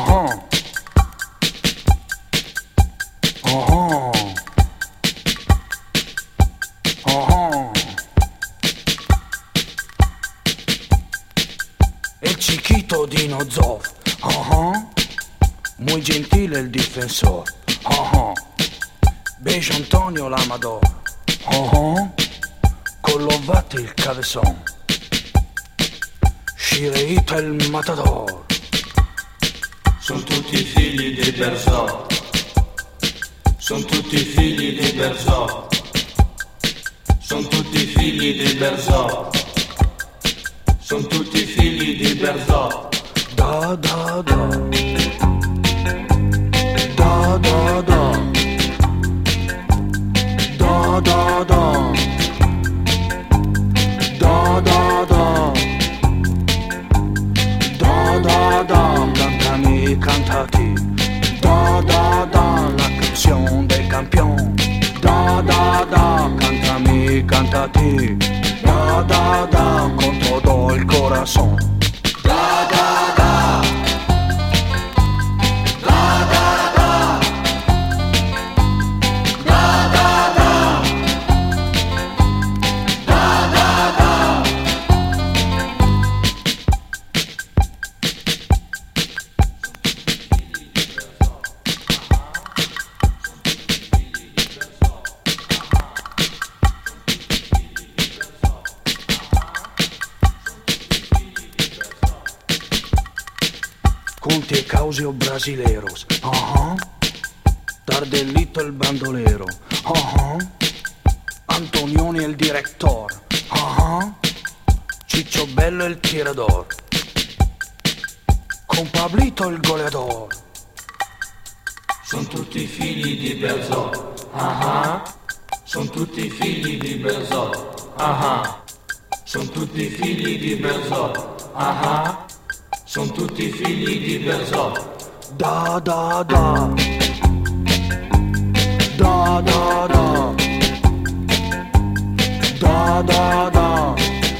Oh oh. Oh oh. El chiquito Dino Zoff. Muy gentile el difensor. Beige Antonio l'Amador. Con l'Ovate il cabeson. Shireita il matador. Sono tutti figli di Berzot. Sono tutti figli di Berzot. Sono tutti figli di Berzot. Sono tutti figli di Berzot. Da da da. Da da da. Da da da. Da da da. Da da da. Cantami, cantati. Da da da. La canción del campeón. Da da da. Cantami, cantati. Da da da. Con todo el corazón. Da da da. Da da da. Da da da. Da da da. Conti e Causio brasileros. Tardelito el bandolero. Antonioni el director. Ciccio Bello el tirador. Con Pablito il goleador. Sono tutti figli di Berzot. Sono tutti figli di Berzot. Sono tutti figli di Berzot. Sono tutti figli di Berzot. Da da da. Da da da. Da da da.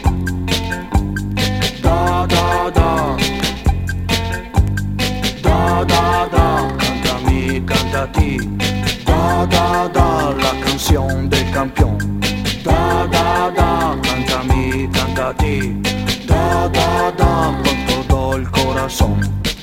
Da da da. Da da da. Cantami, cantati. Da da da. La canción del campeón. Da da da. Cantami, cantati. Da da da. Con todo el corazón.